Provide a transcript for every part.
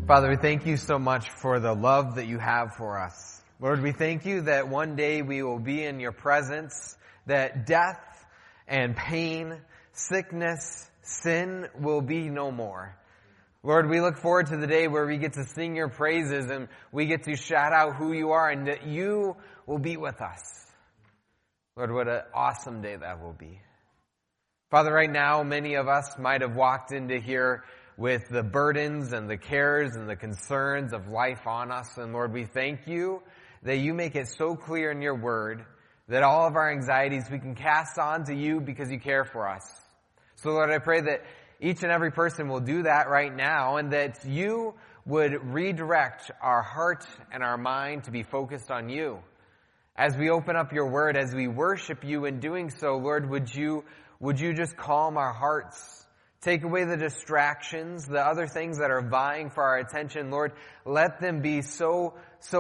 Father, we thank you so much for the love that you have for us. Lord, we thank you that one day we will be in your presence, that death and pain, sickness, sin will be no more. Lord, we look forward to the day where we get to sing your praises and we get to shout out who you are and that you will be with us. Lord, what an awesome day that will be. Father, right now, many of us might have walked into here with the burdens and the cares and the concerns of life on us. And Lord, we thank you that you make it so clear in your word that all of our anxieties we can cast on to you because you care for us. So Lord, I pray that each and every person will do that right now and that you would redirect our heart and our mind to be focused on you. As we open up your word, as we worship you in doing so, Lord, would you just calm our hearts? Take away the distractions, the other things that are vying for our attention. Lord, let them be so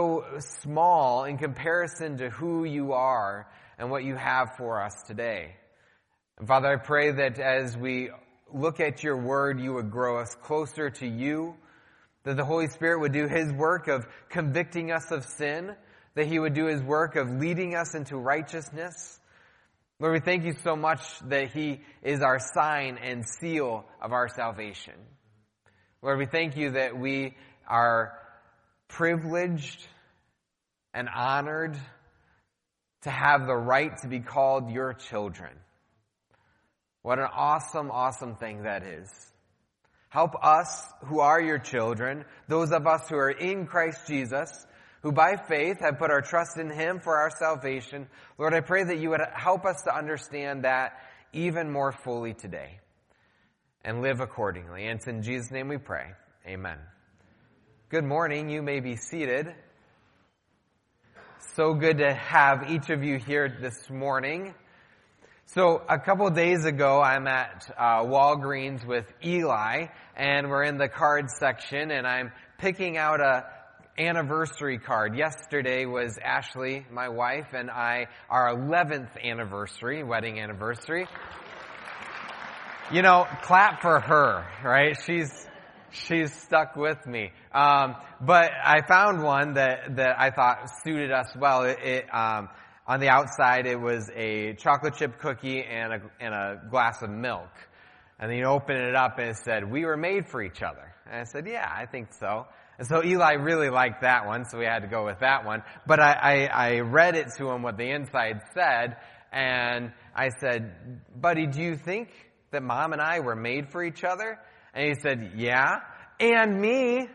small in comparison to who you are and what you have for us today. And Father, I pray that as we look at your word, you would grow us closer to you, that the Holy Spirit would do his work of convicting us of sin, that he would do his work of leading us into righteousness. Lord, we thank you so much that he is our sign and seal of our salvation. Lord, we thank you that we are privileged and honored to have the right to be called your children. What an awesome, awesome thing that is. Help us who are your children, those of us who are in Christ Jesus, who by faith have put our trust in him for our salvation. Lord, I pray that you would help us to understand that even more fully today and live accordingly. And it's in Jesus' name we pray. Amen. Good morning. You may be seated. So good to have each of you here this morning. So a couple of days ago, I'm at Walgreens with Eli, and we're in the cards section, and I'm picking out a anniversary card. Yesterday was Ashley, my wife, and our 11th wedding anniversary. You know, clap for her, right? She's stuck with me. But I found one that I thought suited us well. On the outside, it was a chocolate chip cookie and a glass of milk. And then you open it up and it said, "We were made for each other." And I said, "Yeah, I think so." And so Eli really liked that one, so we had to go with that one. But I read it to him what the inside said, and I said, "Buddy, do you think that Mom and I were made for each other?" And he said, "Yeah, and me."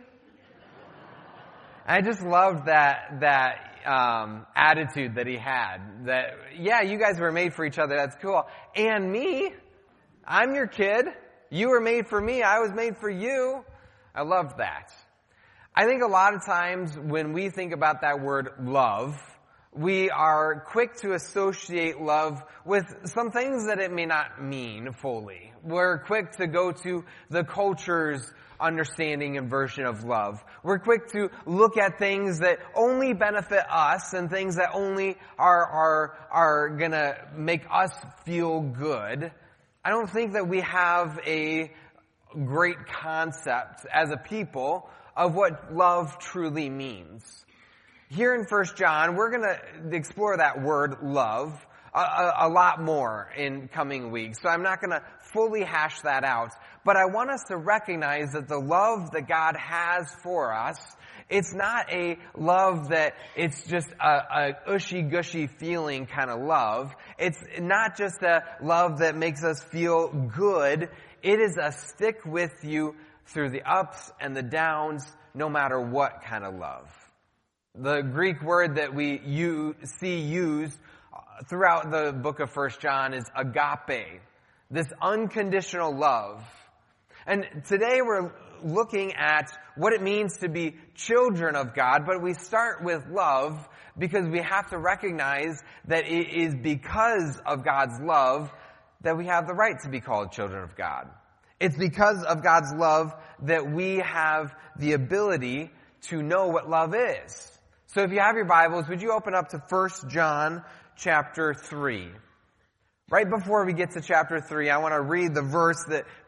I just loved that attitude that he had. That, yeah, you guys were made for each other, that's cool. And me, I'm your kid. You were made for me, I was made for you. I loved that. I think a lot of times when we think about that word love, we are quick to associate love with some things that it may not mean fully. We're quick to go to the culture's understanding and version of love. We're quick to look at things that only benefit us and things that only are gonna make us feel good. I don't think that we have a great concept as a people of what love truly means. Here in 1 John, we're going to explore that word love a lot more in coming weeks. So I'm not going to fully hash that out. But I want us to recognize that the love that God has for us, it's not a love that it's just a ushy-gushy feeling kind of love. It's not just a love that makes us feel good. It is a stick with you through the ups and the downs, no matter what kind of love. The Greek word that we see used throughout the book of 1 John is agape, this unconditional love. And today we're looking at what it means to be children of God, but we start with love because we have to recognize that it is because of God's love that we have the right to be called children of God. It's because of God's love that we have the ability to know what love is. So if you have your Bibles, would you open up to 1 John chapter 3? Right before we get to chapter 3, I want to read the verse that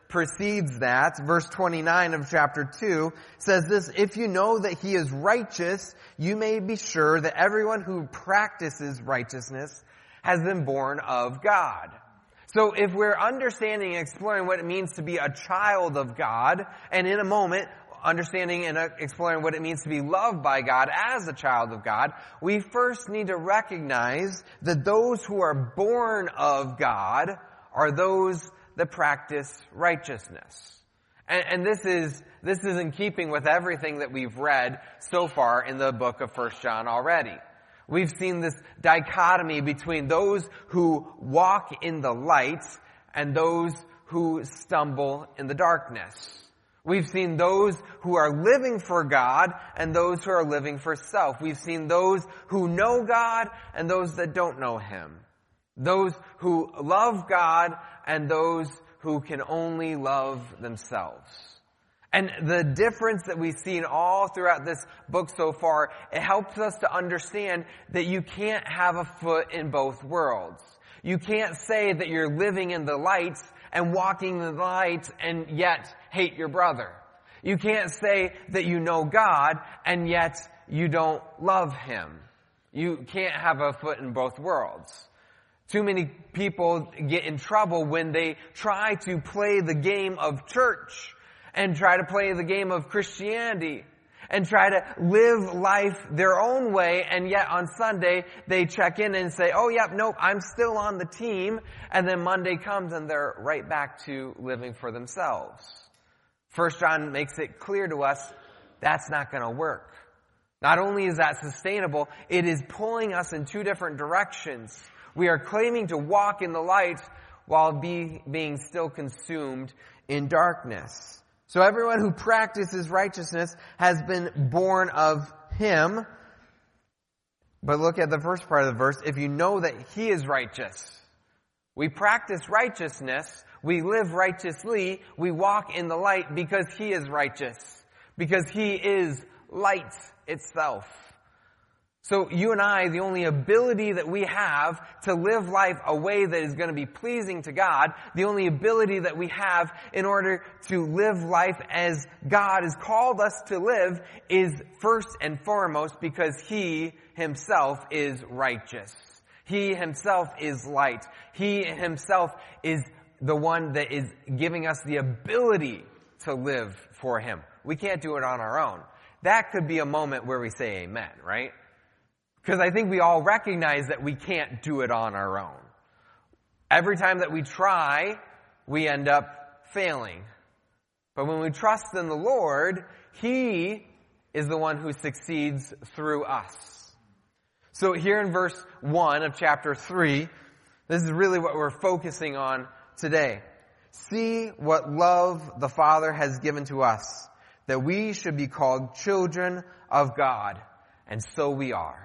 precedes that. Verse 29 of chapter 2 says this, if you know that he is righteous, you may be sure that everyone who practices righteousness has been born of God. So if we're understanding and exploring what it means to be a child of God, and in a moment, understanding and exploring what it means to be loved by God as a child of God, we first need to recognize that those who are born of God are those that practice righteousness. And this is in keeping with everything that we've read so far in the book of 1 John already. We've seen this dichotomy between those who walk in the light and those who stumble in the darkness. We've seen those who are living for God and those who are living for self. We've seen those who know God and those that don't know Him. Those who love God and those who can only love themselves. And the difference that we've seen all throughout this book so far, it helps us to understand that you can't have a foot in both worlds. You can't say that you're living in the light and walking in the light and yet hate your brother. You can't say that you know God and yet you don't love Him. You can't have a foot in both worlds. Too many people get in trouble when they try to play the game of church and try to play the game of Christianity and try to live life their own way, and yet on Sunday they check in and say, oh yep, nope, I'm still on the team, and then Monday comes and they're right back to living for themselves. 1 John makes it clear to us that's not going to work. Not only is that sustainable, it is pulling us in two different directions. We are claiming to walk in the light while being still consumed in darkness. So everyone who practices righteousness has been born of Him. But look at the first part of the verse. If you know that He is righteous. We practice righteousness. We live righteously. We walk in the light because He is righteous. Because He is light itself. So you and I, the only ability that we have to live life a way that is going to be pleasing to God, the only ability that we have in order to live life as God has called us to live is first and foremost because He Himself is righteous. He Himself is light. He Himself is the one that is giving us the ability to live for Him. We can't do it on our own. That could be a moment where we say amen, right? Because I think we all recognize that we can't do it on our own. Every time that we try, we end up failing. But when we trust in the Lord, He is the one who succeeds through us. So here in verse 1 of chapter 3, this is really what we're focusing on today. See what love the Father has given to us, that we should be called children of God, and so we are.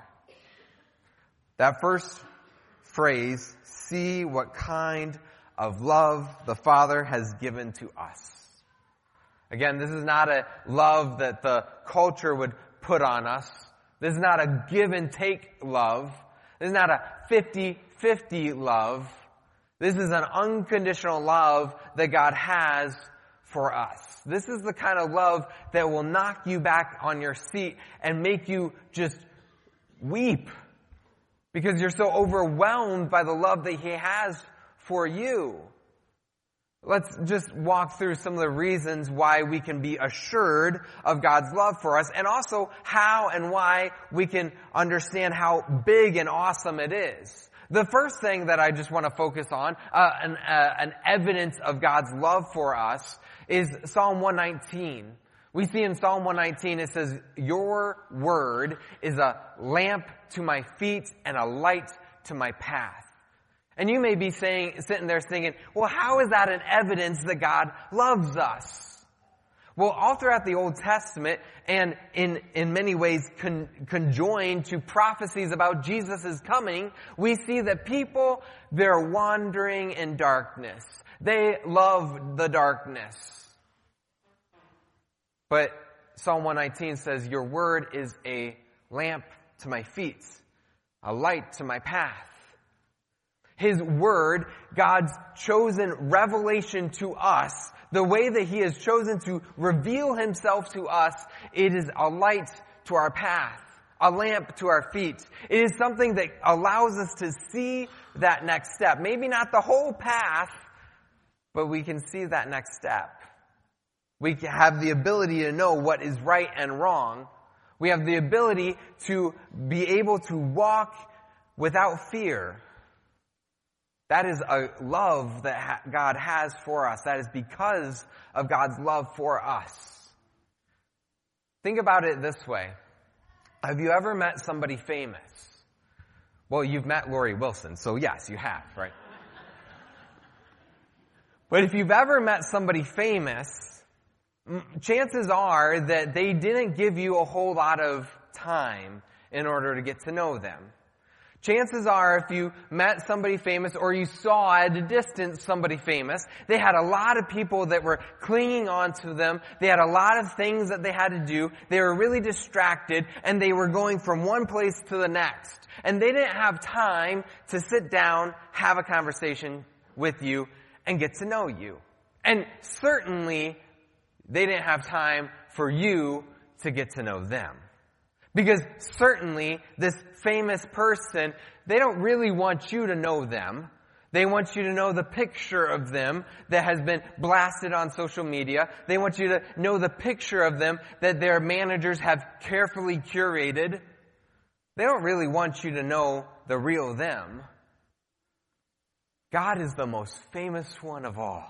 That first phrase, see what kind of love the Father has given to us. Again, this is not a love that the culture would put on us. This is not a give and take love. This is not a 50-50 love. This is an unconditional love that God has for us. This is the kind of love that will knock you back on your seat and make you just weep. Because you're so overwhelmed by the love that He has for you. Let's just walk through some of the reasons why we can be assured of God's love for us, and also how and why we can understand how big and awesome it is. The first thing that I just want to focus on, an evidence of God's love for us, is Psalm 119. We see in Psalm 119, it says, your word is a lamp to my feet and a light to my path. And you may be sitting there thinking, well, how is that an evidence that God loves us? Well, all throughout the Old Testament, and in many ways conjoined to prophecies about Jesus' coming, we see that people, they're wandering in darkness. They love the darkness. But Psalm 119 says, your word is a lamp to my feet, a light to my path. His word, God's chosen revelation to us, the way that he has chosen to reveal himself to us, it is a light to our path, a lamp to our feet. It is something that allows us to see that next step. Maybe not the whole path, but we can see that next step. We have the ability to know what is right and wrong. We have the ability to be able to walk without fear. That is a love that God has for us. That is because of God's love for us. Think about it this way. Have you ever met somebody famous? Well, you've met Lori Wilson, so yes, you have, right? But if you've ever met somebody famous, chances are that they didn't give you a whole lot of time in order to get to know them. Chances are if you met somebody famous or you saw at a distance somebody famous, they had a lot of people that were clinging on to them. They had a lot of things that they had to do. They were really distracted and they were going from one place to the next. And they didn't have time to sit down, have a conversation with you, and get to know you. And certainly, they didn't have time for you to get to know them. Because certainly, this famous person, they don't really want you to know them. They want you to know the picture of them that has been blasted on social media. They want you to know the picture of them that their managers have carefully curated. They don't really want you to know the real them. God is the most famous one of all.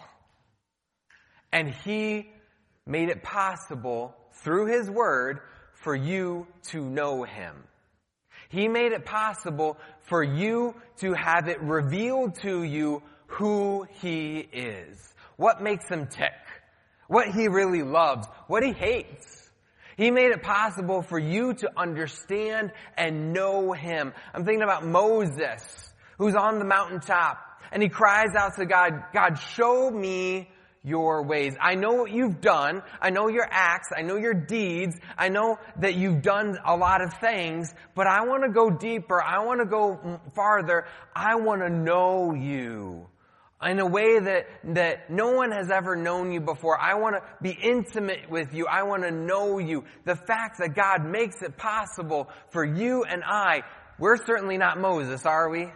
And He made it possible through His Word for you to know Him. He made it possible for you to have it revealed to you who He is. What makes Him tick. What He really loves. What He hates. He made it possible for you to understand and know Him. I'm thinking about Moses, who's on the mountaintop, and he cries out to God, God, show me your ways. I know what you've done. I know your acts. I know your deeds. I know that you've done a lot of things, but I want to go deeper. I want to go farther. I want to know you in a way that no one has ever known you before. I want to be intimate with you. I want to know you. The fact that God makes it possible for you and I, we're certainly not Moses, are we?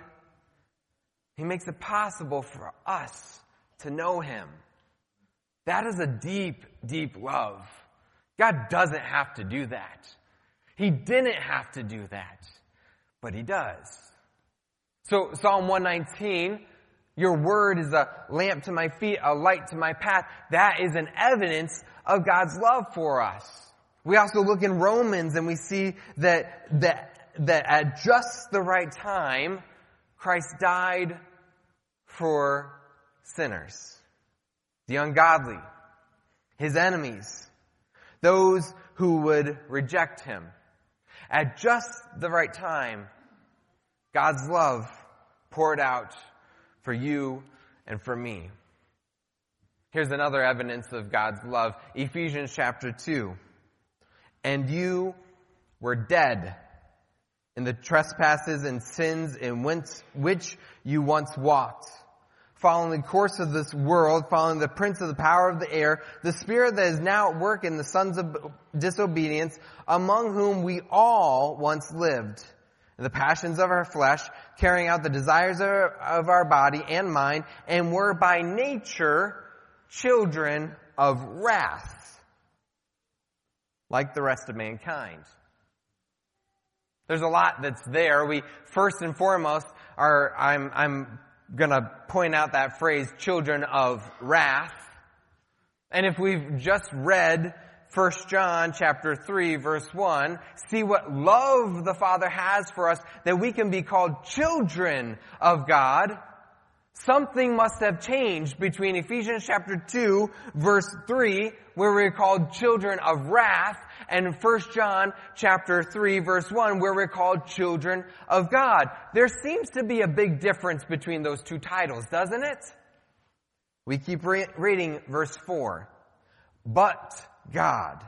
He makes it possible for us to know Him. That is a deep, deep love. God doesn't have to do that. He didn't have to do that, but He does. So Psalm 119, your word is a lamp to my feet, a light to my path. That is an evidence of God's love for us. We also look in Romans and we see that at just the right time, Christ died for sinners. The ungodly, His enemies, those who would reject Him. At just the right time, God's love poured out for you and for me. Here's another evidence of God's love. Ephesians chapter 2. And you were dead in the trespasses and sins in which you once walked, following the course of this world, following the prince of the power of the air, the spirit that is now at work in the sons of disobedience, among whom we all once lived, in the passions of our flesh, carrying out the desires of our body and mind, and were by nature children of wrath, like the rest of mankind. There's a lot that's there. We first and foremost I'm going to point out that phrase, children of wrath. And if we've just read 1 John chapter 3 verse 1, see what love the Father has for us, that we can be called children of God. Something must have changed between Ephesians chapter 2 verse 3, where we're called children of wrath, and 1 John chapter 3 verse 1, where we're called children of God. There seems to be a big difference between those two titles, doesn't it? We keep reading verse 4. But God,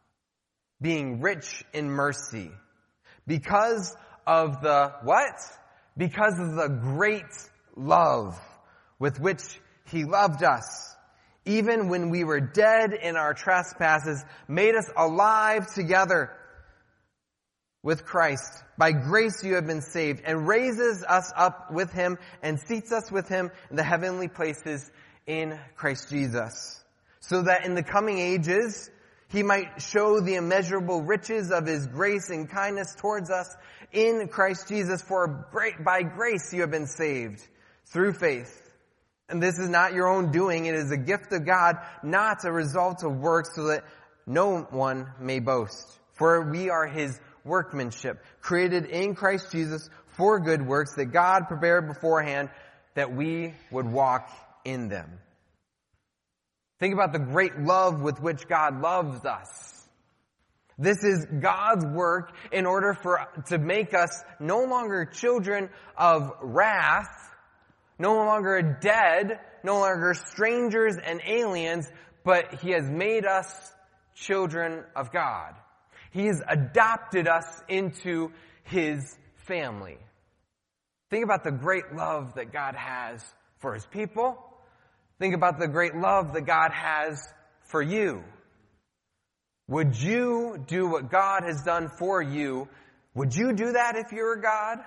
being rich in mercy, because of the what? Because of the great love with which He loved us, even when we were dead in our trespasses, made us alive together with Christ. By grace you have been saved, and raises us up with him and seats us with him in the heavenly places in Christ Jesus, so that in the coming ages he might show the immeasurable riches of his grace and kindness towards us in Christ Jesus. For by grace you have been saved through faith. And this is not your own doing. It is a gift of God, not a result of works, so that no one may boast. For we are his workmanship, created in Christ Jesus for good works that God prepared beforehand that we would walk in them. Think about the great love with which God loves us. This is God's work in order to make us no longer children of wrath, no longer dead, no longer strangers and aliens, but he has made us children of God. He has adopted us into his family. Think about the great love that God has for his people. Think about the great love that God has for you. Would you do what God has done for you? Would you do that if you were God?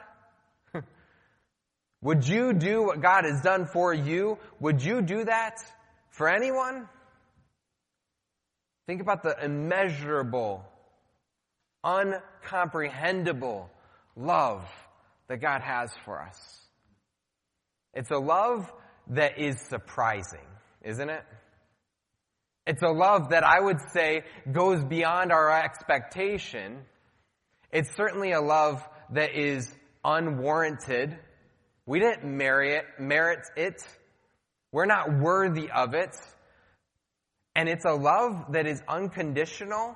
Would you do what God has done for you? Would you do that for anyone? Think about the immeasurable, uncomprehendable love that God has for us. It's a love that is surprising, isn't it? It's a love that I would say goes beyond our expectation. It's certainly a love that is unwarranted. We didn't merit it. We're not worthy of it. And it's a love that is unconditional.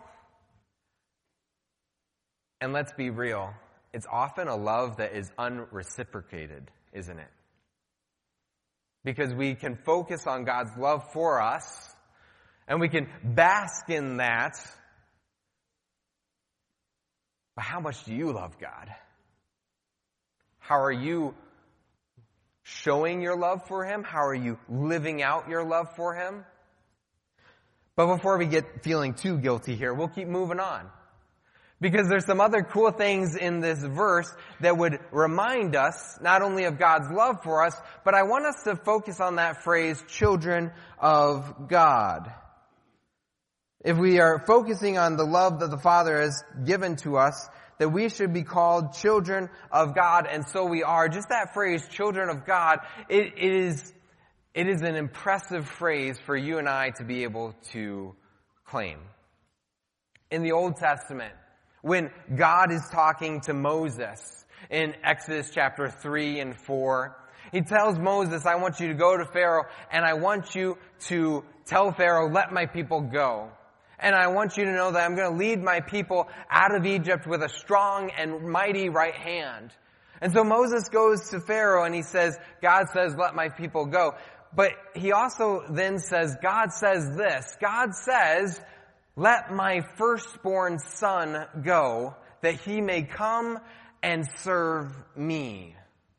And let's be real, it's often a love that is unreciprocated, isn't it? Because we can focus on God's love for us, and we can bask in that. But how much do you love God? How are you showing your love for him? How are you living out your love for him? But before we get feeling too guilty here, we'll keep moving on. Because there's some other cool things in this verse that would remind us not only of God's love for us, but I want us to focus on that phrase, children of God. If we are focusing on the love that the Father has given to us, that we should be called children of God, and so we are. Just that phrase, children of God, it is an impressive phrase for you and I to be able to claim. In the Old Testament, when God is talking to Moses in Exodus chapter 3 and 4, he tells Moses, I want you to go to Pharaoh, and I want you to tell Pharaoh, let my people go. And I want you to know that I'm going to lead my people out of Egypt with a strong and mighty right hand. And so Moses goes to Pharaoh and he says, God says, let my people go. But he also then says, God says this. God says, let my firstborn son go, that he may come and serve me.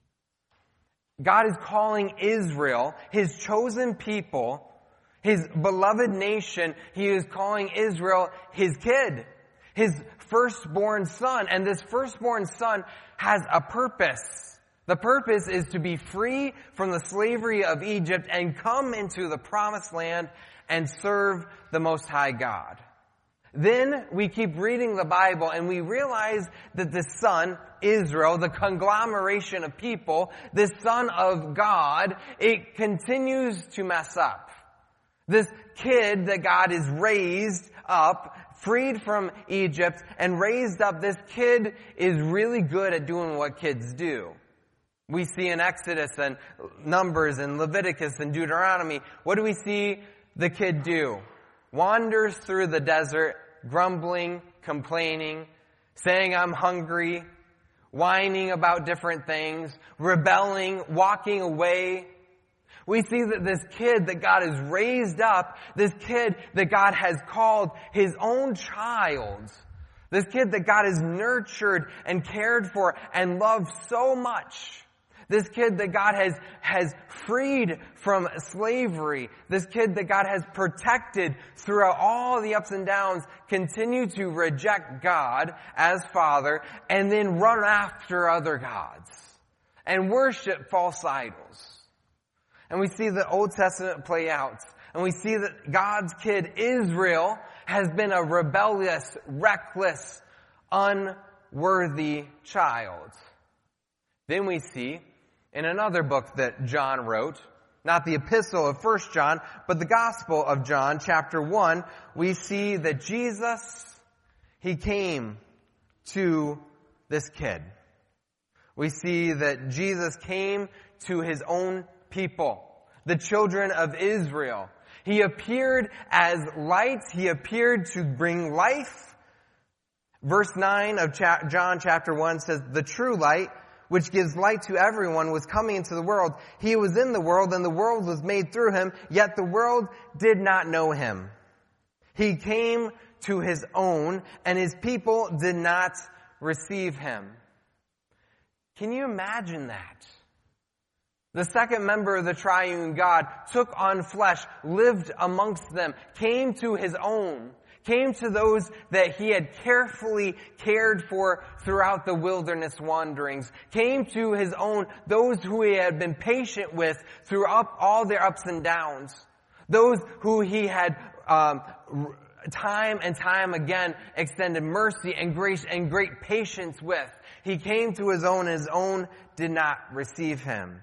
God is calling Israel, his chosen people, his beloved nation. He is calling Israel his kid, his firstborn son. And this firstborn son has a purpose. The purpose is to be free from the slavery of Egypt and come into the promised land and serve the Most High God. Then we keep reading the Bible and we realize that the son, Israel, the conglomeration of people, this son of God, it continues to mess up. This kid that God is raised up, freed from Egypt and raised up, this kid is really good at doing what kids do. We see in Exodus and Numbers and Leviticus and Deuteronomy, what do we see the kid do? Wanders through the desert, grumbling, complaining, saying I'm hungry, whining about different things, rebelling, walking away. We see that this kid that God has raised up, this kid that God has called his own child, this kid that God has nurtured and cared for and loved so much, This kid that God has freed from slavery. This kid that God has protected throughout all the ups and downs continue to reject God as Father and then run after other gods and worship false idols. And we see the Old Testament play out. And we see that God's kid, Israel, has been a rebellious, reckless, unworthy child. Then we see in another book that John wrote, not the epistle of 1 John, but the Gospel of John, chapter 1, we see that Jesus, he came to this kid. We see that Jesus came to his own people, the children of Israel. He appeared as light. He appeared to bring life. Verse 9 of John chapter 1 says, the true light, which gives light to everyone, was coming into the world. He was in the world, and the world was made through him, yet the world did not know him. He came to his own, and his people did not receive him. Can you imagine that? The second member of the triune God took on flesh, lived amongst them, came to his own, came to those that he had carefully cared for throughout the wilderness wanderings, came to his own, those who he had been patient with throughout all their ups and downs, those who he had time and time again extended mercy and grace and great patience with. He came to his own, and his own did not receive him.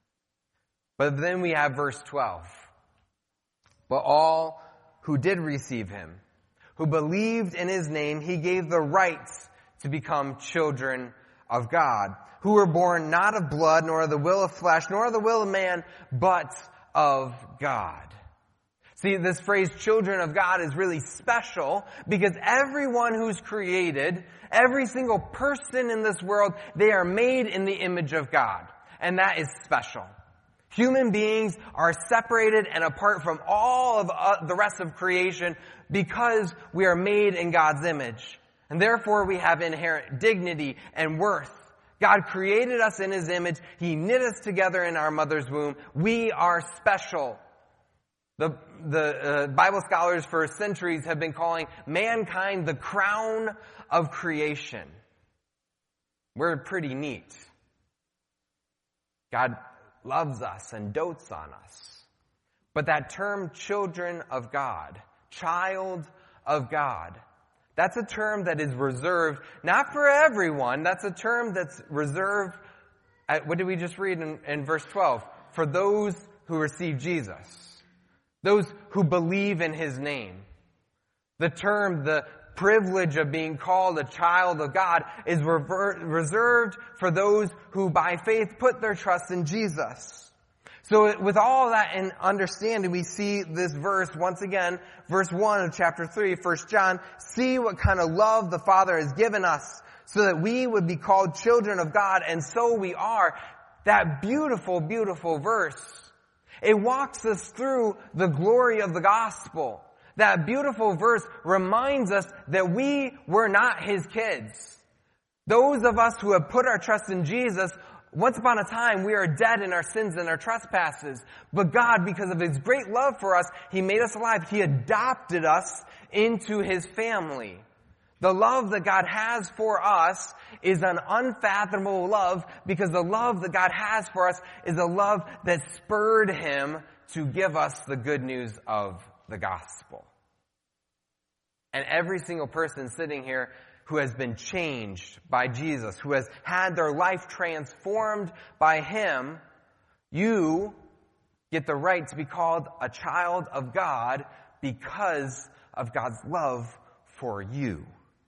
But then we have verse 12. But all who did receive him, who believed in his name, he gave the right to become children of God, who were born not of blood, nor of the will of flesh, nor of the will of man, but of God. See, this phrase, children of God, is really special because everyone who's created, every single person in this world, they are made in the image of God. And that is special. Human beings are separated and apart from all of the rest of creation because we are made in God's image. And therefore we have inherent dignity and worth. God created us in his image. He knit us together in our mother's womb. We are special. The Bible scholars for centuries have been calling mankind the crown of creation. We're pretty neat. God loves us and dotes on us. But that term, children of God, child of God, that's a term that is reserved, not for everyone, that's a term that's reserved, what did we just read in verse 12? For those who receive Jesus, those who believe in his name. The term, the privilege of being called a child of God is reserved for those who by faith put their trust in Jesus. So with all that in understanding, we see this verse once again, verse 1 of chapter 3, 1 John, see what kind of love the Father has given us so that we would be called children of God, and so we are. That beautiful, beautiful verse. It walks us through the glory of the gospel. That beautiful verse reminds us that we were not his kids. Those of us who have put our trust in Jesus, once upon a time we are dead in our sins and our trespasses. But God, because of his great love for us, he made us alive. He adopted us into his family. The love that God has for us is an unfathomable love because the love that God has for us is a love that spurred him to give us the good news of the gospel. And every single person sitting here who has been changed by Jesus, who has had their life transformed by him, you get the right to be called a child of God because of God's love for you.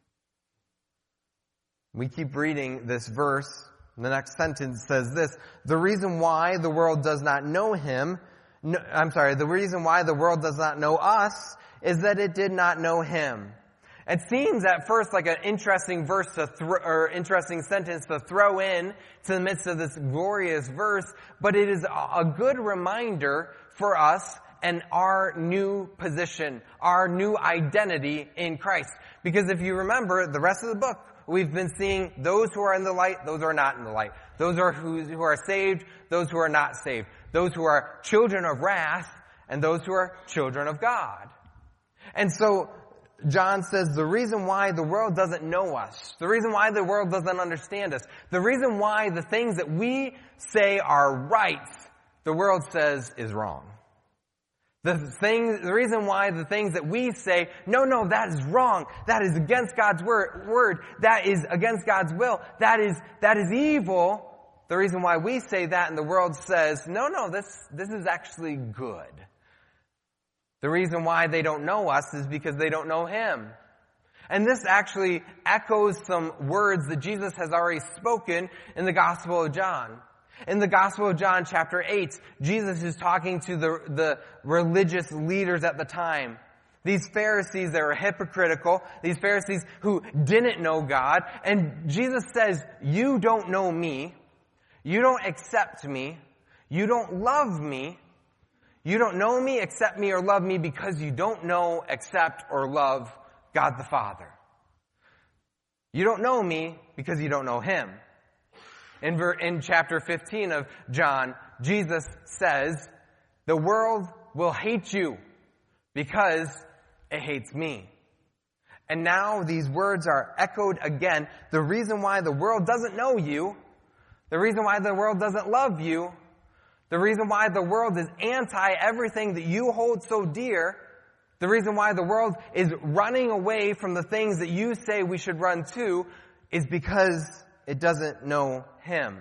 We keep reading this verse. The next sentence says this: the reason why the world does not know him, the reason why the world does not know us is that it did not know him. It seems at first like an interesting verse or interesting sentence to throw in to the midst of this glorious verse, but it is a good reminder for us and our new position, our new identity in Christ. Because if you remember, the rest of the book we've been seeing those who are in the light, those who are not in the light. Those who are saved, those who are not saved. Those who are children of wrath, and those who are children of God. And so, John says the reason why the world doesn't know us, the reason why the world doesn't understand us, the reason why the things that we say are right, the world says is wrong. The reason why the things that we say, no, that is wrong, that is against God's word, that is against God's will, that is evil, the reason why we say that and the world says, no, this is actually good. The reason why they don't know us is because they don't know Him. And this actually echoes some words that Jesus has already spoken in the Gospel of John. In the Gospel of John chapter 8, Jesus is talking to the religious leaders at the time. These Pharisees that were hypocritical, these Pharisees who didn't know God, and Jesus says, you don't know me, you don't accept me, you don't love me, you don't know me, accept me, or love me because you don't know, accept, or love God the Father. You don't know me because you don't know Him. In chapter 15 of John, Jesus says, the world will hate you because it hates me. And now these words are echoed again. The reason why the world doesn't know you, the reason why the world doesn't love you, the reason why the world is anti everything that you hold so dear, the reason why the world is running away from the things that you say we should run to, is because it doesn't know Him.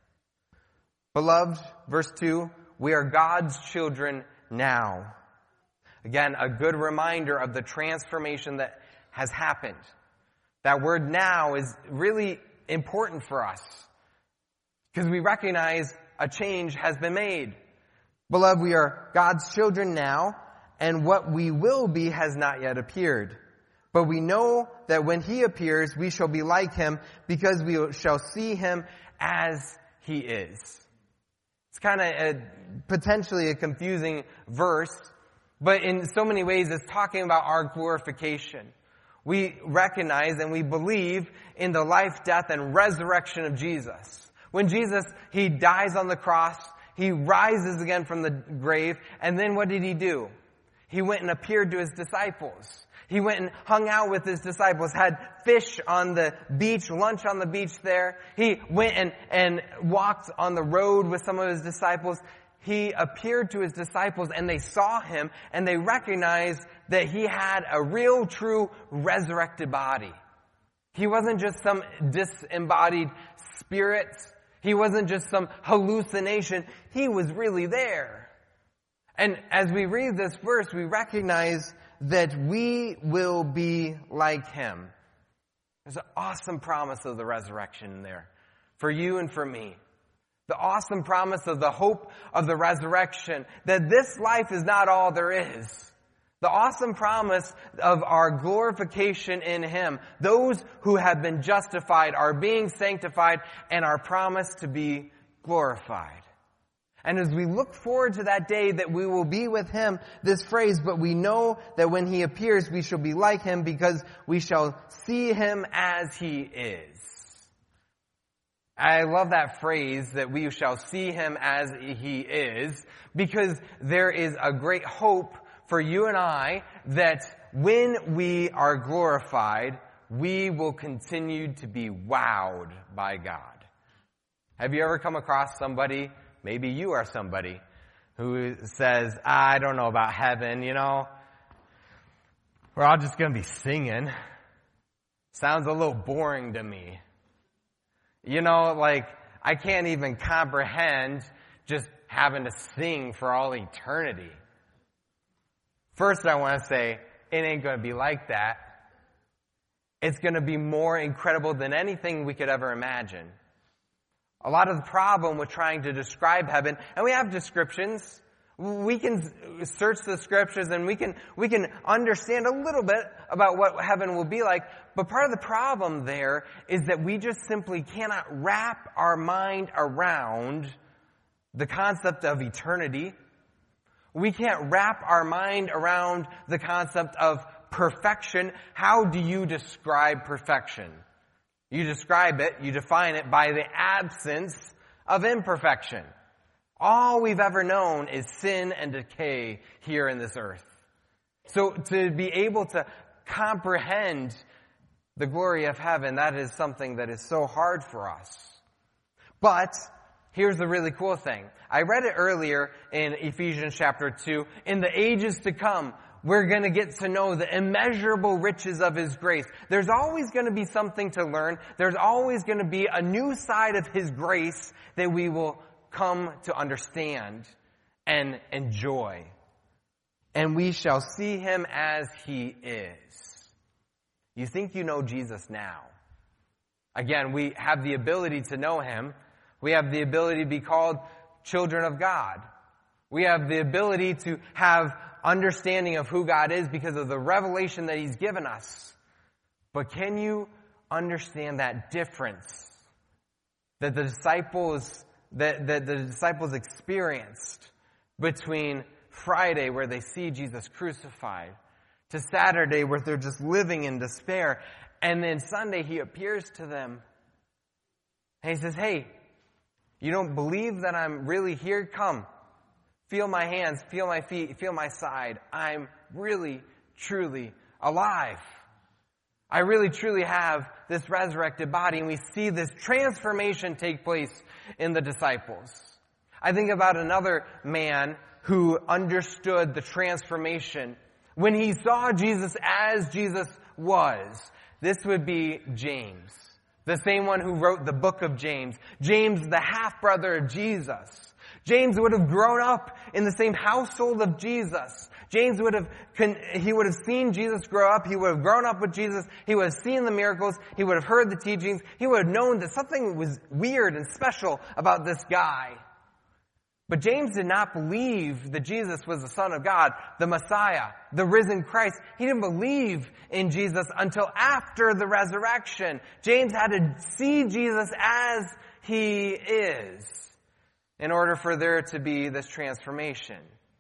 Beloved, verse 2, we are God's children now. Again, a good reminder of the transformation that has happened. That word now is really important for us because we recognize a change has been made. Beloved, we are God's children now, and what we will be has not yet appeared. But we know that when He appears, we shall be like Him because we shall see Him as He is. It's kind of potentially a confusing verse, but in so many ways it's talking about our glorification. We recognize and we believe in the life, death, and resurrection of Jesus. When Jesus, He dies on the cross, He rises again from the grave, and then what did He do? He went and appeared to His disciples. He went and hung out with His disciples, had fish on the beach, lunch on the beach there. He went and walked on the road with some of His disciples. He appeared to His disciples and they saw Him and they recognized that He had a real, true, resurrected body. He wasn't just some disembodied spirit. He wasn't just some hallucination. He was really there. And as we read this verse, we recognize that we will be like Him. There's an awesome promise of the resurrection in there for you and for me. The awesome promise of the hope of the resurrection, that this life is not all there is. The awesome promise of our glorification in Him. Those who have been justified are being sanctified and are promised to be glorified. And as we look forward to that day that we will be with Him, this phrase, but we know that when He appears, we shall be like Him because we shall see Him as He is. I love that phrase, that we shall see Him as He is, because there is a great hope for you and I that when we are glorified, we will continue to be wowed by God. Have you ever come across somebody, maybe you are somebody, who says, I don't know about heaven, we're all just going to be singing. Sounds a little boring to me. I can't even comprehend just having to sing for all eternity. First, I want to say, it ain't going to be like that. It's going to be more incredible than anything we could ever imagine. A lot of the problem with trying to describe heaven, and we have descriptions, we can search the scriptures and we can understand a little bit about what heaven will be like, but part of the problem there is that we just simply cannot wrap our mind around the concept of eternity. We can't wrap our mind around the concept of perfection. How do you describe perfection? You describe it, you define it by the absence of imperfection. All we've ever known is sin and decay here in this earth. So to be able to comprehend the glory of heaven, that is something that is so hard for us. But here's the really cool thing. I read it earlier in Ephesians chapter 2. In the ages to come, we're going to get to know the immeasurable riches of His grace. There's always going to be something to learn. There's always going to be a new side of His grace that we will come to understand and enjoy. And we shall see Him as He is. You think you know Jesus now. Again, we have the ability to know Him. We have the ability to be called children of God. We have the ability to have understanding of who God is because of the revelation that He's given us. But can you understand that difference that the disciples experienced between Friday, where they see Jesus crucified, to Saturday, where they're just living in despair, and then Sunday He appears to them and He says, "Hey, you don't believe that I'm really here? Come. Feel my hands, feel my feet, feel my side. I'm really, truly alive. I really, truly have this resurrected body." And we see this transformation take place in the disciples. I think about another man who understood the transformation when he saw Jesus as Jesus was. This would be James, the same one who wrote the book of James. James, the half-brother of Jesus. James would have grown up in the same household of Jesus. James would have seen Jesus grow up. He would have grown up with Jesus. He would have seen the miracles. He would have heard the teachings. He would have known that something was weird and special about this guy. But James did not believe that Jesus was the Son of God, the Messiah, the risen Christ. He didn't believe in Jesus until after the resurrection. James had to see Jesus as He is in order for there to be this transformation.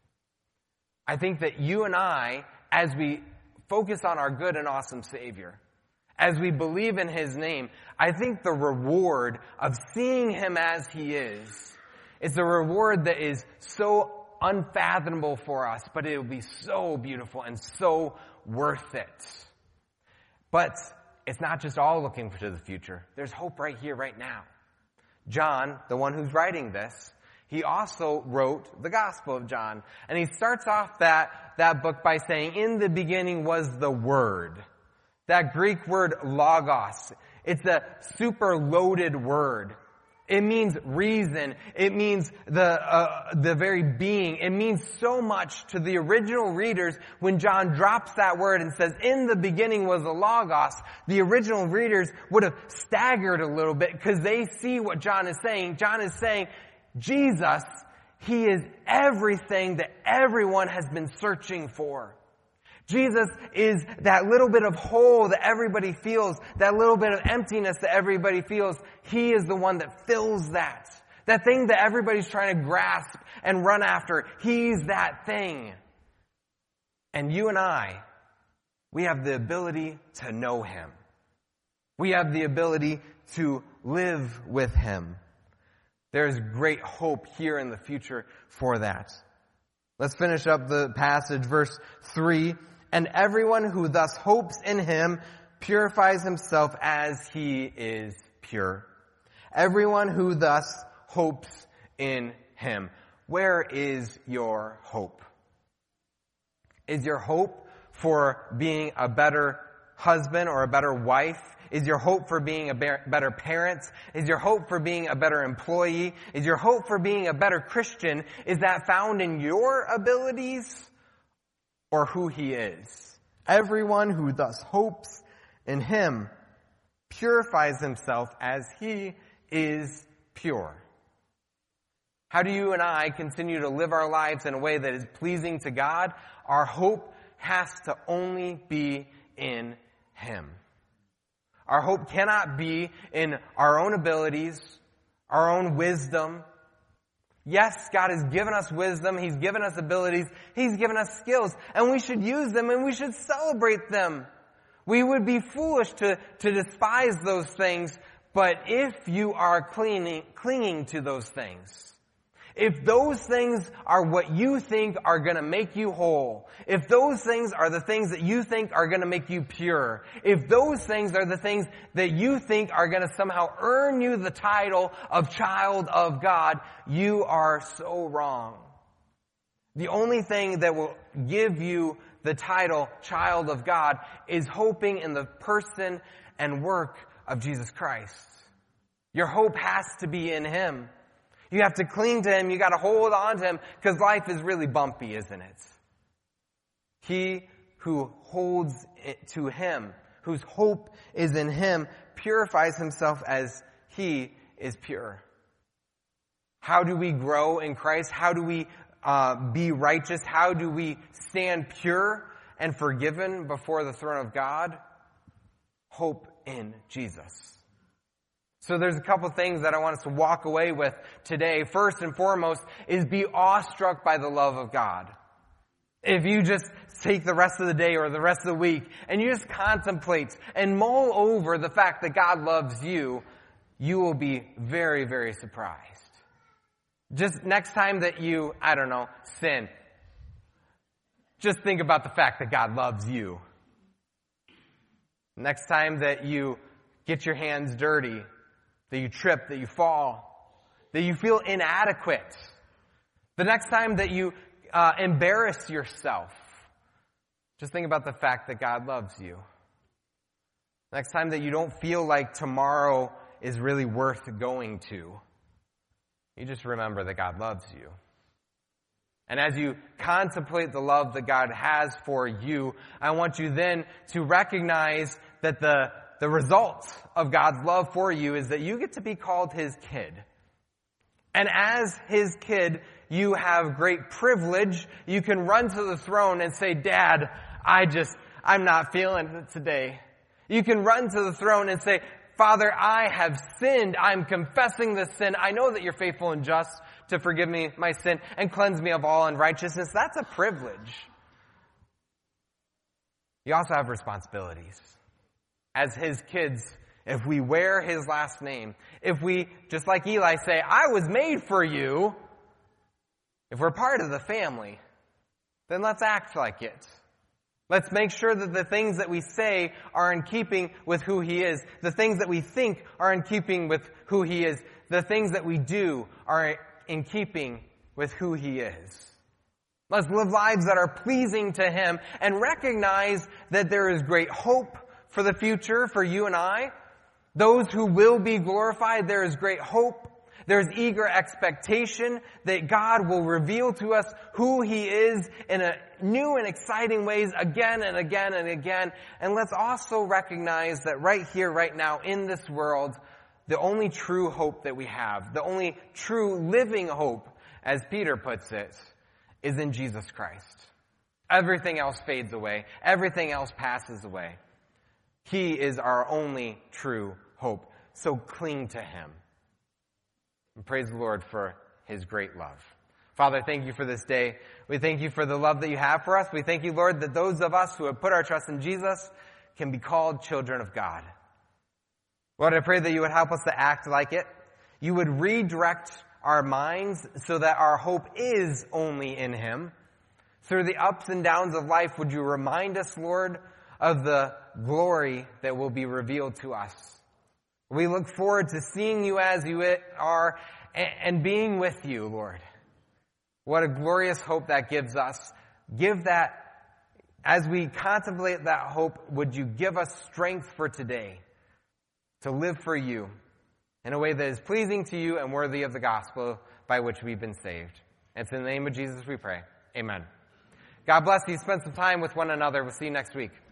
I think that you and I, as we focus on our good and awesome Savior, as we believe in His name, I think the reward of seeing Him as He is a reward that is so unfathomable for us, but it will be so beautiful and so worth it. But it's not just all looking to the future. There's hope right here, right now. John, the one who's writing this, he also wrote the Gospel of John. And he starts off that book by saying, "In the beginning was the Word." That Greek word logos. It's a super loaded word. It means reason. It means the very being. It means so much to the original readers when John drops that word and says, "In the beginning was the Logos." The original readers would have staggered a little bit because they see what John is saying. John is saying, Jesus, He is everything that everyone has been searching for. Jesus is that little bit of hole that everybody feels, that little bit of emptiness that everybody feels. He is the one that fills that. That thing that everybody's trying to grasp and run after. He's that thing. And you and I, we have the ability to know Him. We have the ability to live with Him. There's great hope here in the future for that. Let's finish up the passage, verse 3. "And everyone who thus hopes in Him purifies himself as He is pure." Everyone who thus hopes in Him. Where is your hope? Is your hope for being a better husband or a better wife? Is your hope for being a better parent? Is your hope for being a better employee? Is your hope for being a better Christian? Is that found in your abilities or who He is? Everyone who thus hopes in Him purifies himself as He is pure. How do you and I continue to live our lives in a way that is pleasing to God? Our hope has to only be in Him. Our hope cannot be in our own abilities, our own wisdom. Yes, God has given us wisdom. He's given us abilities. He's given us skills. And we should use them and we should celebrate them. We would be foolish to despise those things, but if you are clinging to those things, if those things are what you think are going to make you whole, if those things are the things that you think are going to make you pure, if those things are the things that you think are going to somehow earn you the title of child of God, you are so wrong. The only thing that will give you the title child of God is hoping in the person and work of Jesus Christ. Your hope has to be in Him. You have to cling to Him. You got to hold on to Him because life is really bumpy, isn't it? He who holds it to Him, whose hope is in Him, purifies himself as He is pure. How do we grow in Christ? How do we be righteous? How do we stand pure and forgiven before the throne of God? Hope in Jesus. So there's a couple things that I want us to walk away with today. First and foremost is be awestruck by the love of God. If you just take the rest of the day or the rest of the week and you just contemplate and mull over the fact that God loves you, you will be very, very surprised. Just next time that you, sin, just think about the fact that God loves you. Next time that you get your hands dirty, that you trip, that you fall, that you feel inadequate. The next time that you embarrass yourself, just think about the fact that God loves you. Next time that you don't feel like tomorrow is really worth going to, you just remember that God loves you. And as you contemplate the love that God has for you, I want you then to recognize that the result of God's love for you is that you get to be called His kid. And as His kid, you have great privilege. You can run to the throne and say, Dad, I'm not feeling it today. You can run to the throne and say, Father, I have sinned. I'm confessing this sin. I know that you're faithful and just to forgive me my sin and cleanse me of all unrighteousness. That's a privilege. You also have responsibilities. As His kids, if we wear His last name, if we, just like Eli, say, I was made for you, if we're part of the family, then let's act like it. Let's make sure that the things that we say are in keeping with who He is. The things that we think are in keeping with who He is. The things that we do are in keeping with who He is. Let's live lives that are pleasing to Him and recognize that there is great hope for the future for you and I. Those who will be glorified, there is great hope. There's eager expectation that God will reveal to us who He is in a new and exciting ways again and again and again. And let's also recognize that right here, right now, in this world, the only true hope that we have, the only true living hope, as Peter puts it, is in Jesus Christ. Everything else fades away. Everything else passes away. He is our only true hope. So cling to Him. And praise the Lord for His great love. Father, thank You for this day. We thank You for the love that You have for us. We thank You, Lord, that those of us who have put our trust in Jesus can be called children of God. Lord, I pray that You would help us to act like it. You would redirect our minds so that our hope is only in Him. Through the ups and downs of life, would You remind us, Lord, of the glory that will be revealed to us. We look forward to seeing You as You are and being with You, Lord. What a glorious hope that gives us. Give that, as we contemplate that hope, would You give us strength for today to live for You in a way that is pleasing to You and worthy of the gospel by which we've been saved. It's in the name of Jesus we pray. Amen. God bless you. Spend some time with one another. We'll see you next week.